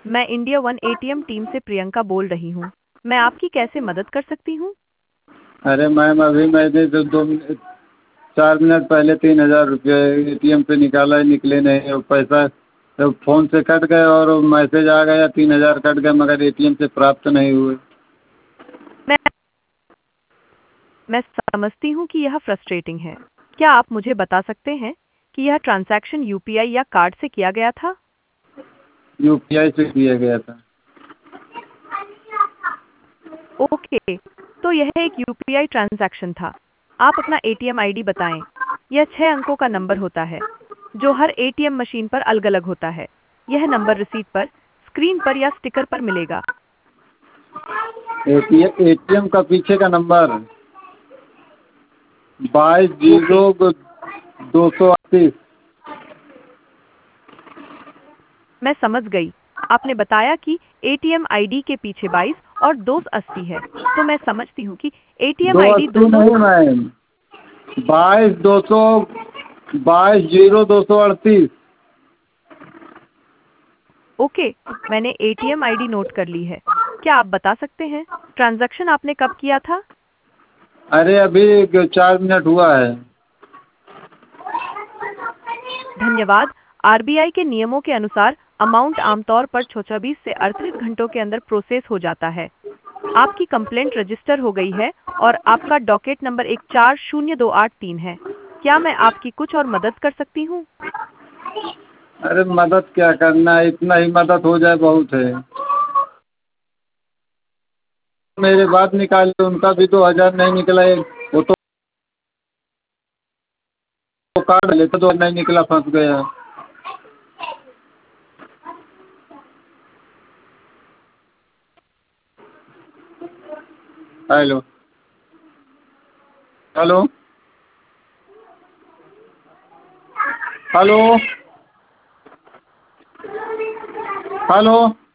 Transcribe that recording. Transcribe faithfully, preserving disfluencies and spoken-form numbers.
मैं India one ATM team से प्रियंका बोल रही हूँ। मैं आपकी कैसे मदद कर सकती हूँ? अरे मैम, अभी मैंने जो दो मिनट चार मिनट पहले तीन हज़ार रुपये ए टी एम से निकाला है, निकले नहीं और पैसा तो फ़ोन से कट गए और मैसेज आ गया तीन हज़ार कट गए, मगर ए टी एम से प्राप्त नहीं हुए। मैं मैं समझती हूँ कि यह फ्रस्ट्रेटिंग है। क्या आप मुझे बता सकते हैं कि यह ट्रांजैक्शन यूपीआई या कार्ड से किया गया था? यू पी आई से किया गया था। ओके, तो यह एक यूपीआई ट्रांजैक्शन था। आप अपना एटीएम आईडी बताएं। यह छह अंकों का नंबर होता है, जो हर एटीएम मशीन पर अलग-अलग होता है। यह नंबर रसीद पर, स्क्रीन पर या स्टिकर पर मिलेगा। ए टी एम का पीछे का नंबर बाईस ओके, जीरो दो सौ अड़तीस। मैं समझ गई। आपने बताया कि एटीएम आईडी के पीछे बाईस और दो सौ अस्सी है, तो मैं समझती हूँ कि एटीएम दो आईडी अस्सी दो सौ नहीं मैम, बाईस दो सौ बाईस जीरो दो सौ अड़तीस। ओके, मैंने एटीएम आईडी नोट कर ली है। क्या आप बता सकते हैं ट्रांजैक्शन आपने कब किया था? अरे अभी चार मिनट हुआ है। धन्यवाद। आरबीआई के नियमों के अनुसार अमाउंट आमतौर पर चौबीस से अड़तीस घंटों के अंदर प्रोसेस हो जाता है। आपकी कंप्लेंट रजिस्टर हो गई है और आपका डॉकेट नंबर एक चार शून्य दो आठ तीन है। क्या मैं आपकी कुछ और मदद कर सकती हूँ? अरे मदद क्या करना है, इतना ही मदद हो जाए बहुत है। मेरे बाद निकाले, उनका भी दो हज़ार नहीं निकला है। वो तो वो कार्ड लेते तो नहीं निकला, फंस गया। Hello hello hello hello.